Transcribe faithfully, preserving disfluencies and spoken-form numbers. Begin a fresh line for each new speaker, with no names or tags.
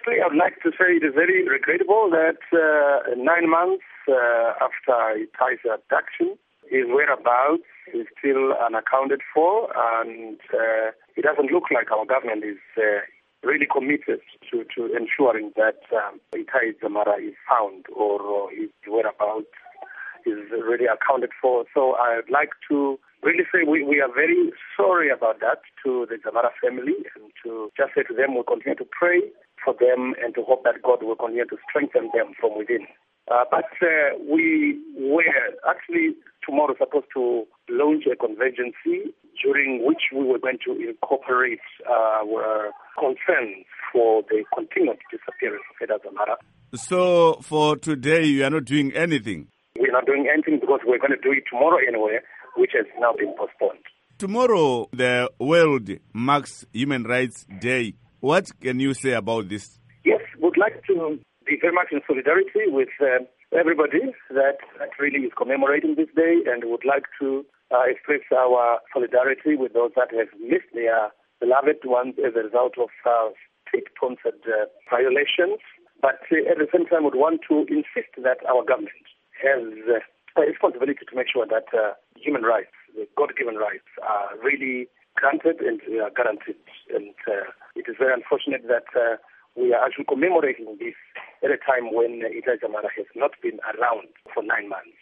Firstly, I would like to say it is very regrettable that uh, nine months uh, after Itai's abduction, his whereabouts is still unaccounted for, and uh, it doesn't look like our government is uh, really committed to, to ensuring that um, Itai Dzamara is found or, or his whereabouts is really accounted for. So I'd like to really say we, we are very sorry about that to the Dzamara family, and to just say to them we'll continue to pray for them and to hope that God will continue to strengthen them from within. Uh, but uh, we were actually tomorrow supposed to launch a convergency during which we were going to incorporate our concerns for the continued disappearance of Eda Dzamara.
So for today, you are not doing anything?
We're not doing anything because we're going to do it tomorrow anyway, which has now been postponed.
Tomorrow, the world marks Human Rights Day. What can you say about this?
Yes, we'd like to be very much in solidarity with uh, everybody that, that really is commemorating this day, and would like to uh, express our solidarity with those that have missed their beloved ones as a result of uh, state-sponsored uh, violations. But uh, at the same time, would want to insist that our government has uh, a responsibility to make sure that uh, human rights, the God-given rights, are really granted and uh, guaranteed. And uh, it is very unfortunate that uh, we are actually commemorating this at a time when uh, Itai Dzamara has not been around for nine months.